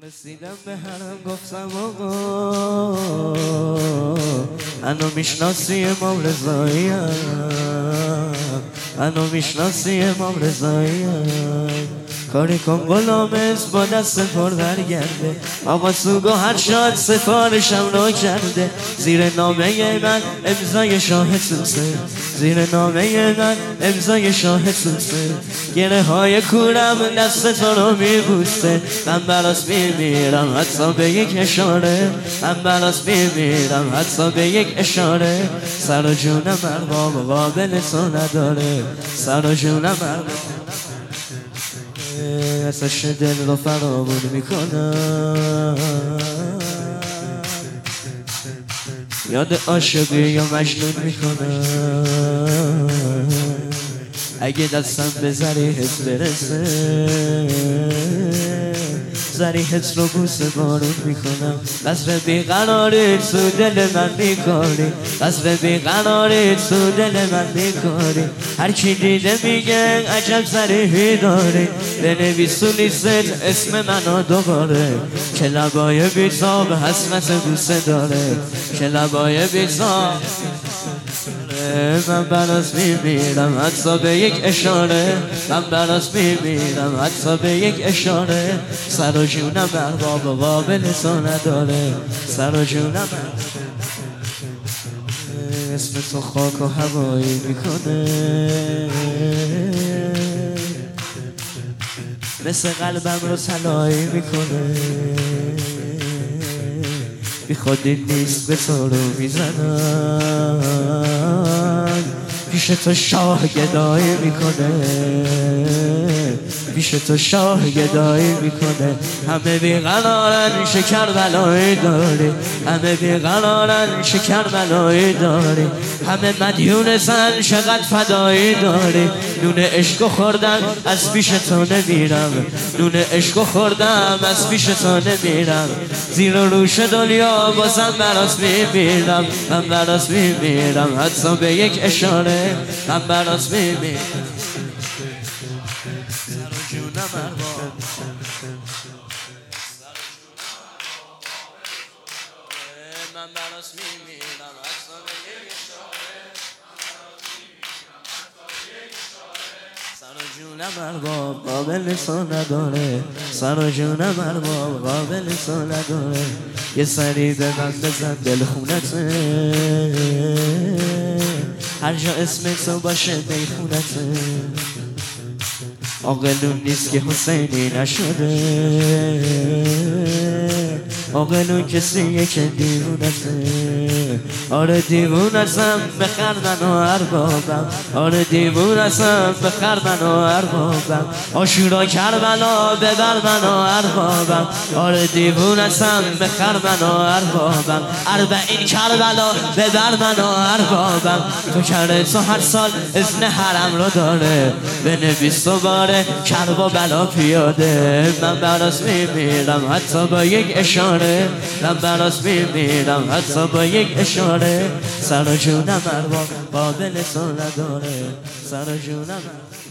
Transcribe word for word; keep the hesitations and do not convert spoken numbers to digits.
رسیدم به حرم گفتم آقا انو میشناسی امام رضاییم، انو میشناسی امام رضاییم. کاری کن غلام اسم با دست پر برگرده، آقا سوگو هر شاد سفارشم رو کرده. زیر نامه من امضای شاه سوسه، زیر نامه من امضای شاه سوسه. گره های کورم دست تو رو میبوسه، من براس میمیرم حتی به یک اشاره، من براس میمیرم حتی به یک اشاره. سر و جونم ارباب قابل تو نداره، سر و جونم ارباب ازش دل رو فرامون میکنم. یاد عاشقی یا مجنون میکنم. اگه دستم به ظریحت برسه، ظریحت رو بوسه بارون میکنم. قصر بیقراری تو دل من میکاری، قصر بیقراری تو دل من میکاری. هر کی دیده میگه عجب ظریحی داری، بنویس و لیست اسم منو دوباره. که لبای بیتاب حسرت بوسه داره، که لبای بیتاب من براس میمیرم حتی به یک اشاره، من براس میمیرم حتی به یک اشاره. سر و جونم ارباب قابل تو نداره، سر و جونم اسم تو خاک و هوایی میکنه. مثل قلبم رو طلایی میکنه. بی خودی نیست به تو رو میزنم، پیش تو شاه گدایی میکنه، پیش تو شاه گدایی میکنه. همه بیقرارن شکر بلایی داری، همه بیقرارن شکر بلایی داری. همه مدیون زن چقدر فدایی داری. نون عشق خوردم از پیش تو نمیرم، نون عشق خوردم از پیش تو نمیرم. زیر و روش دنیا بازم براس میمیرم، من براس میمیرم حتی به یک اشاره، من براس میمیرم. سر و جونم ارباب من براس میمیرم حتی به یک اشاره، سر و جونم ارباب قابل تو نداره، سر و جونم ارباب قابل تو نداره. یه سری به من بزن دل خونته، هر جا اسم تو باشه بیخونته. عاقلون نیست که حسینی نشده، عاقلون کسیه که دیوونته. آره دیوونتم بخر منو اربابم، آره دیوونتم بخر منو اربابم. آشورا کربلا ببر منو اربابم، آره دیوونتم بخر منو اربابم. اربعین کربلا ببر منو اربابم. تو کرده تو هر سال اذن حرم رو داره، بنویس تو باره کرب و بلا پیاده. من براس میمیرم حتی با یک اشاره، من براس میمیرم حتی با یک اشاره. سر و جونم ارباب قابل تو نداره، سر و جونم